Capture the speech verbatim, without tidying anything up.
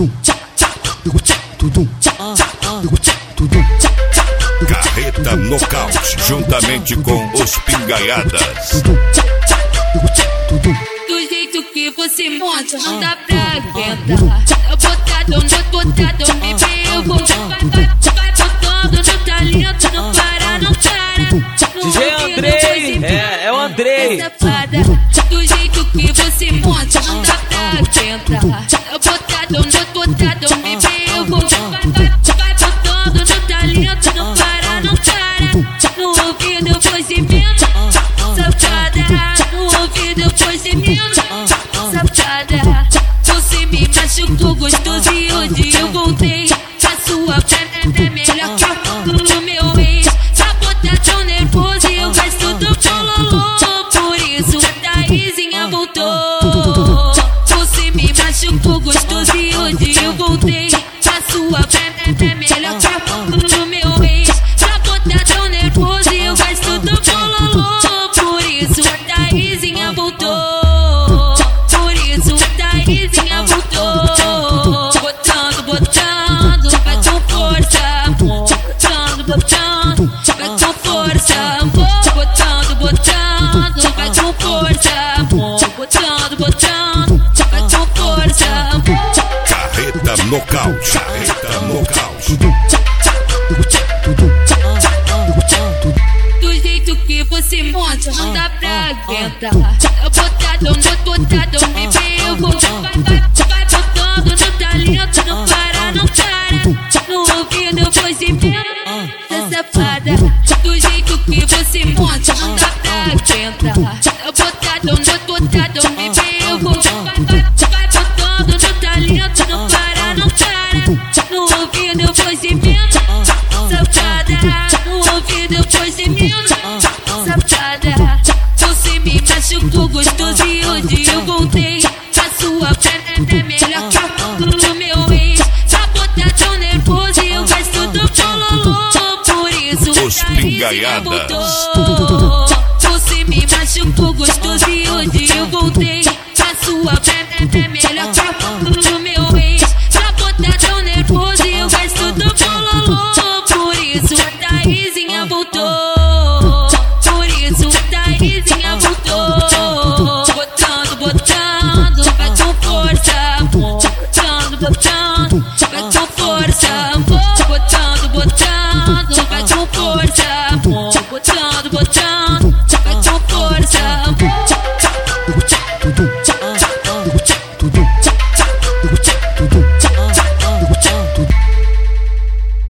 Carreta Nocaute, juntamente com os Pingaiadas. Do jeito que você monta, não dá pra aguentar. Eu botadão, já botadão, me pego. Vai, vai, vai botando no talento, não para, não para. D J Andrei, é, é o Andrei. Do jeito que você monta, não dá pra aguentar. Eu botadão, já botadão, me pego. Vai, vai, vai botando no talento, não para, não para. No ouvido você menta, safada. No ouvido você menta, safada. Você me machucou gostoso e hoje eu voltei. A sua perna é melhor que o meu ex. Sabotadão nervoso e eu gosto do bololô. Por isso a Thaisinha voltou. Você me machucou gostoso e hoje eu voltei. A sua perna é melhor que o meu ex. Sabotadão nervoso e eu gosto do bololô. Por isso a Thaisinha voltou. Por isso a Thaisinha voltou. Botando, botando, vai com força. Botando, botando, vai com força. Botando, botando, vai com força. Botando, botando, vai com força. Carreta Nocaute, Carreta Nocaute. Do jeito que você monta, não dá pra aguentar. Eu botadão, já botadão, me pego. Vai, vai, vai botando no talento, não para, não para. No ouvido você menta, safada. Do jeito que você monta, não dá pra aguentar. Eu botadão, já botadão, me pego. Vai, vai, vai botando no talento, não para, não para. No ouvido você menta, safada. No ouvido você menta, safada. Você me machucou gostoso e hoje eu voltei. A sua perna é melhor que o meu ex. Sabotadão nervoso e eu gosto do bololô. Por isso Os a Thaisinha Pingaiadas. voltou. Você me machucou gostoso e hoje eu voltei. A sua perna